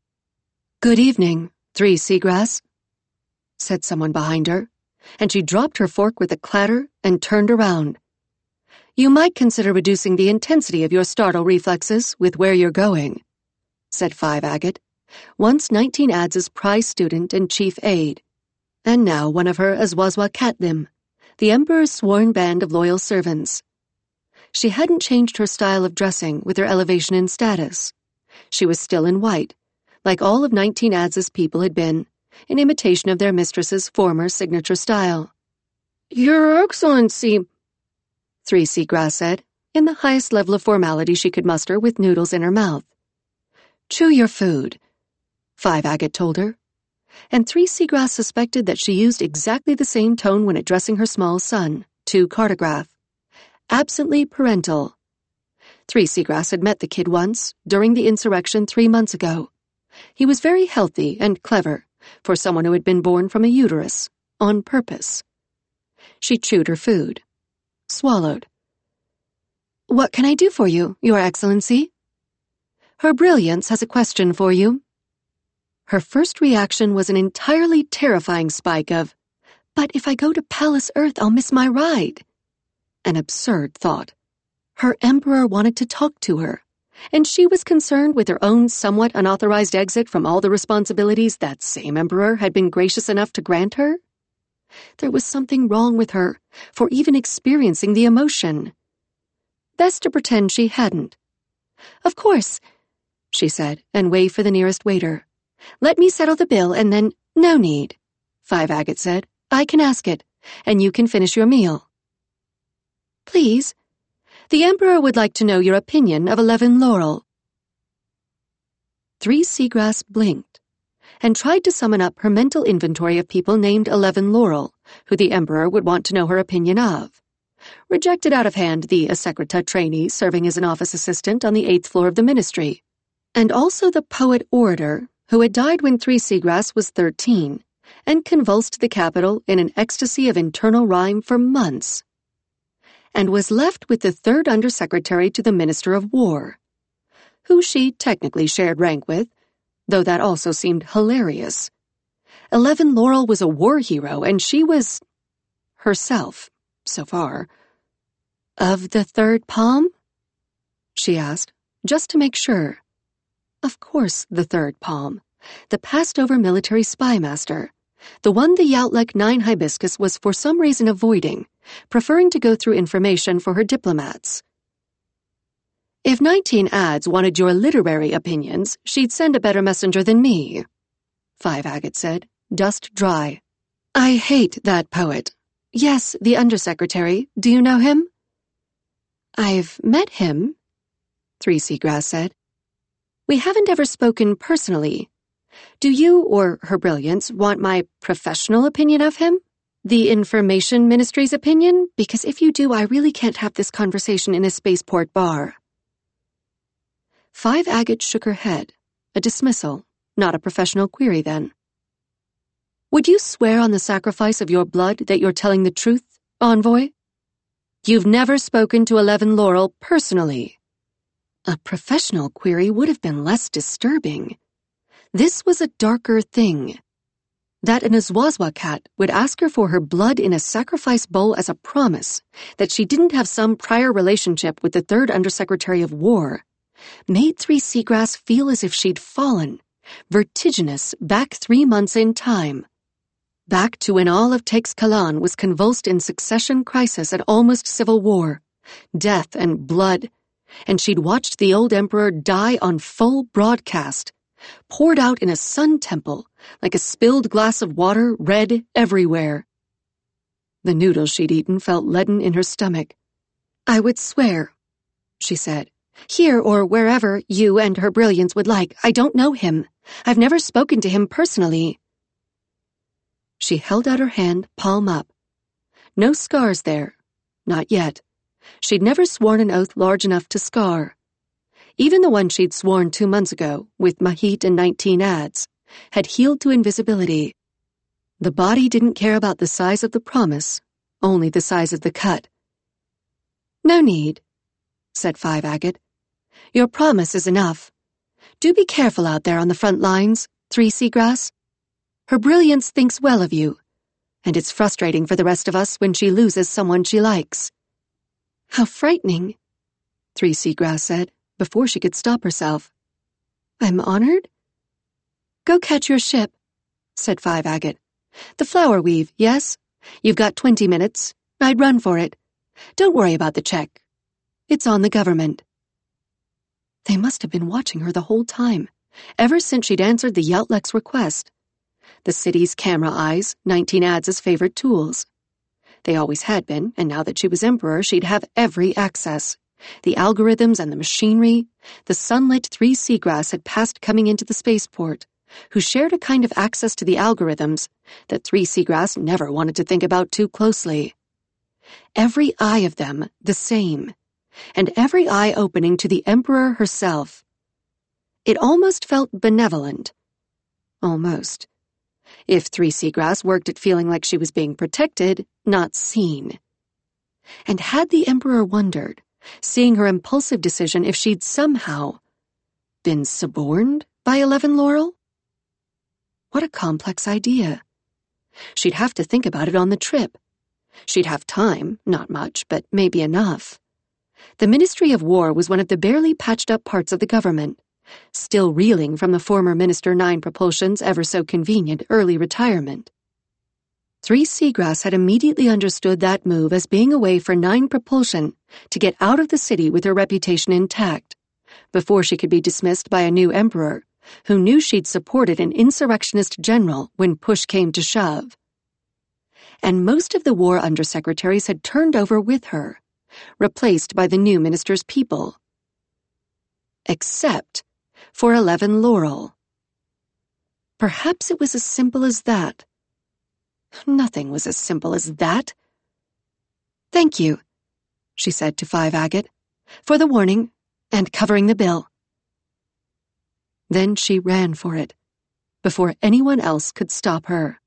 "Good evening, 3 Seagrass," said someone behind her, and she dropped her fork with a clatter and turned around. "You might consider reducing the intensity of your startle reflexes with where you're going," said 5 Agate, once 19 Ads' prize student and chief aide, and now one of her Azwazwa Catlim, the Emperor's sworn band of loyal servants. She hadn't changed her style of dressing with her elevation in status. She was still in white, like all of 19 Ads' people had been, in imitation of their mistress's former signature style. "Your Excellency," 3 Seagrass said, in the highest level of formality she could muster with noodles in her mouth. "Chew your food," 5 Agate told her, and 3 Seagrass suspected that she used exactly the same tone when addressing her small son, 2 Cartograph. Absently parental. 3 Seagrass had met the kid once, during the insurrection 3 months ago. He was very healthy and clever, for someone who had been born from a uterus, on purpose. She chewed her food. Swallowed. "What can I do for you, Your Excellency?" "Her Brilliance has a question for you." Her first reaction was an entirely terrifying spike of, "But if I go to Palace Earth, I'll miss my ride." An absurd thought. Her Emperor wanted to talk to her, and she was concerned with her own somewhat unauthorized exit from all the responsibilities that same Emperor had been gracious enough to grant her. There was something wrong with her for even experiencing the emotion. Best to pretend she hadn't. "Of course," she said, and waved for the nearest waiter. "Let me settle the bill and then—" "No need," 5 Agate said. "I can ask it, and you can finish your meal." "Please, the Emperor would like to know your opinion of 11 Laurel." 3 Seagrass blinked, and tried to summon up her mental inventory of people named 11 Laurel, who the Emperor would want to know her opinion of. Rejected out of hand the Secreta trainee serving as an office assistant on the 8th floor of the Ministry, and also the poet-orator who had died when 3 Seagrass was 13, and convulsed the capital in an ecstasy of internal rhyme for months, and was left with the 3rd Undersecretary to the Minister of War, who she technically shared rank with, though that also seemed hilarious. 11 Laurel was a war hero, and she was herself, so far. "Of the Third Palm?" she asked, just to make sure. Of course, the Third Palm, the passed-over military spy master, the one the Yautlek 9 Hibiscus was for some reason avoiding, preferring to go through information for her diplomats. "If 19 Ads wanted your literary opinions, she'd send a better messenger than me," 5 Agate said, dust dry. "I hate that poet. Yes, the Undersecretary. Do you know him?" "I've met him," 3 Seagrass said. "We haven't ever spoken personally. Do you, or Her Brilliance, want my professional opinion of him? The Information Ministry's opinion? Because if you do, I really can't have this conversation in a spaceport bar." 5 Agate shook her head. A dismissal, not a professional query then. "Would you swear on the sacrifice of your blood that you're telling the truth, envoy? You've never spoken to 11 Laurel personally." A professional query would have been less disturbing. This was a darker thing. That an Azwazwa cat would ask her for her blood in a sacrifice bowl as a promise that she didn't have some prior relationship with the 3rd Undersecretary of War made 3 Seagrass feel as if she'd fallen, vertiginous, back 3 months in time. Back to when all of Teixcalan was convulsed in succession crisis and almost civil war, death and blood, and she'd watched the old Emperor die on full broadcast, poured out in a sun temple like a spilled glass of water, red everywhere. The noodles she'd eaten felt leaden in her stomach. "I would swear," she said, "here or wherever you and Her Brilliance would like. I don't know him. I've never spoken to him personally." She held out her hand, palm up. No scars there. Not yet. She'd never sworn an oath large enough to scar. Even the one she'd sworn 2 months ago, with Mahit and 19 ads, had healed to invisibility. The body didn't care about the size of the promise, only the size of the cut. "No need," said Five Agate. "Your promise is enough. Do be careful out there on the front lines, 3 Seagrass. Her brilliance thinks well of you, and it's frustrating for the rest of us when she loses someone she likes." "How frightening," 3 Seagrass said, before she could stop herself. "I'm honored." "Go catch your ship," said Five Agate. "The Flower Weave, yes? You've got 20 minutes. I'd run for it. Don't worry about the check. It's on the government." They must have been watching her the whole time, ever since she'd answered the Yautlek's request. The city's camera eyes, 19 ads' favorite tools. They always had been, and now that she was emperor, she'd have every access. The algorithms and the machinery, the sunlit 3 Seagrass had passed coming into the spaceport, who shared a kind of access to the algorithms that 3 Seagrass never wanted to think about too closely. Every eye of them the same, and every eye opening to the Emperor herself. It almost felt benevolent. Almost. If 3 Seagrass worked at feeling like she was being protected, not seen. And had the Emperor wondered, seeing her impulsive decision, if she'd somehow been suborned by 11 Laurel? What a complex idea. She'd have to think about it on the trip. She'd have time, not much, but maybe enough. The Ministry of War was one of the barely patched-up parts of the government, still reeling from the former Minister 9 Propulsion's ever-so-convenient early retirement. 3 Seagrass had immediately understood that move as being a way for 9 Propulsion to get out of the city with her reputation intact, before she could be dismissed by a new emperor, who knew she'd supported an insurrectionist general when push came to shove. And most of the war undersecretaries had turned over with her, replaced by the new minister's people. Except for 11 Laurel. Perhaps it was as simple as that. Nothing was as simple as that. "Thank you," she said to Five Agate, "for the warning and covering the bill." Then she ran for it, before anyone else could stop her.